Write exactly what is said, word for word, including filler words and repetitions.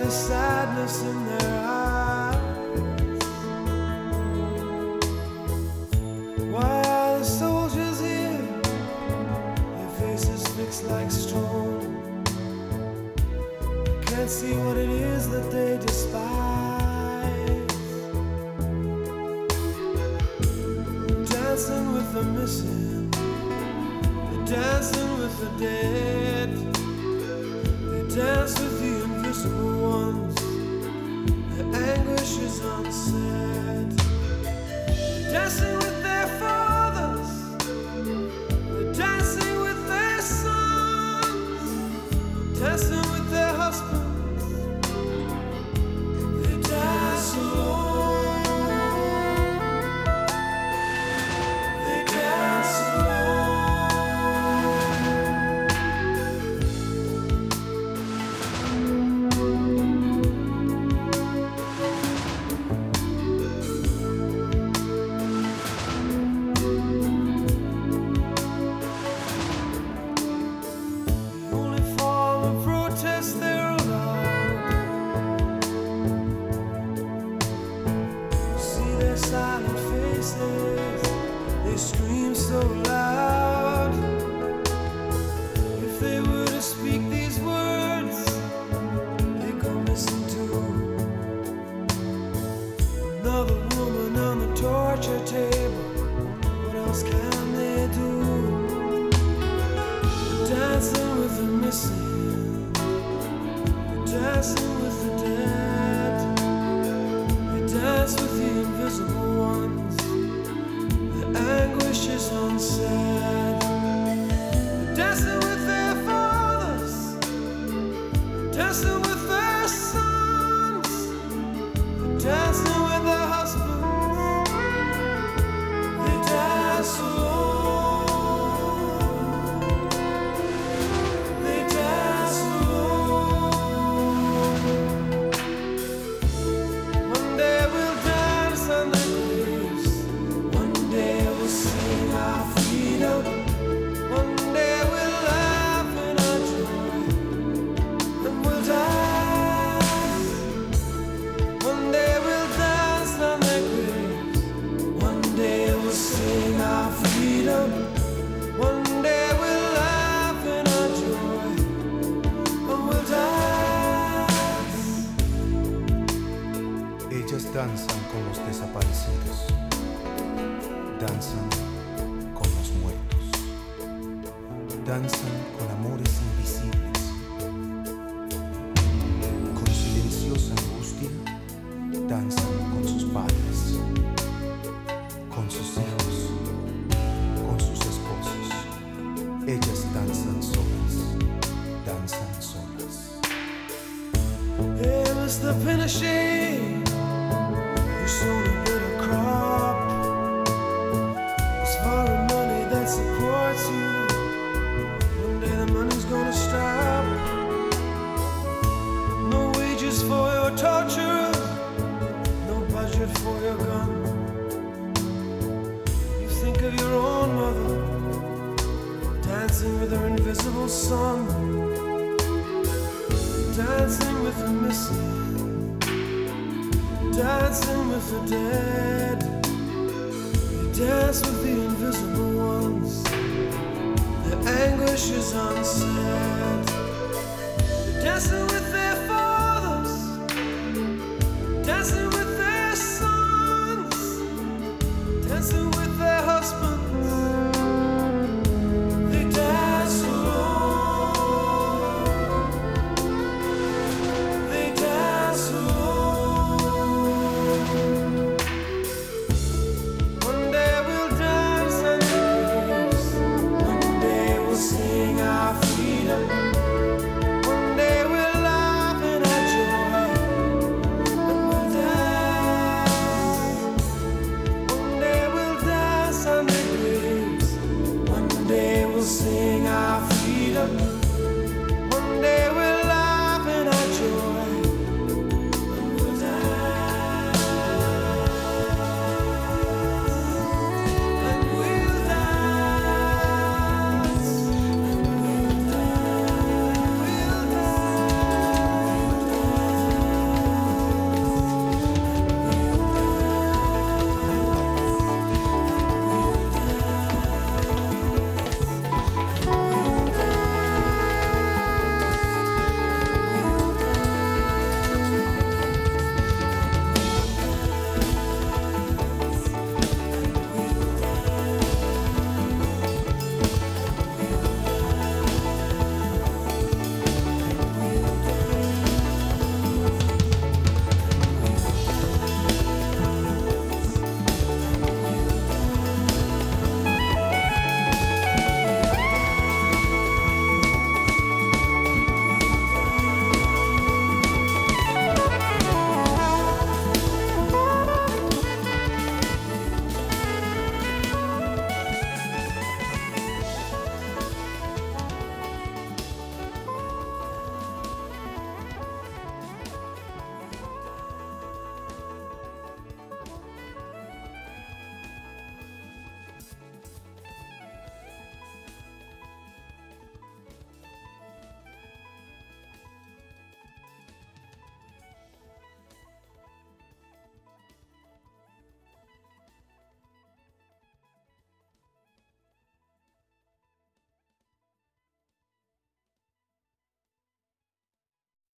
the sadness in their eyes. Why are the soldiers here? Their faces fixed like stone. Can't see what it is that they despise. Dancing with the missing, they're dancing with the dead. They dance with the invisible ones. Their anguish is unsaid. Dancing with their fathers, they're dancing with their sons, dancing with their husbands. They dance alone. They dance alone. The only form of protest they're allowed. See their silent faces, they scream so loud. If they were to speak these words, they go missing too. Another woman on the torture table, what else can they do? Dancing with the missing, dancing with the dead. They dance with the invisible ones. The anguish is unsaid. Dancing with their fathers, dancing with their sons, dancing with their husbands. They dance alone. They dance alone. One day we'll dance on the graves. One day we'll sing our freedom. One day we'll laugh in our joy. And we'll die. One day we'll dance on their graves. One day we'll sing our freedom. One day we'll laugh in our joy. And we'll dance. Ellas danzan con los desaparecidos, danzan con los muertos, danzan con amores invisibles, con silenciosa angustia, danzan con sus padres, con sus hijos, con sus esposos. Ellas danzan solas, danzan solas. Hey, Mister Pinochet, you sold a bitter crop. It's foreign money that supports you. One day the money's gonna stop. No wages for your torturers, no budget for your gun. You think of your own mother, dancing with her invisible son, dancing with the missing, dancing with the dead. You dance with the invisible ones. The anguish is unsaid.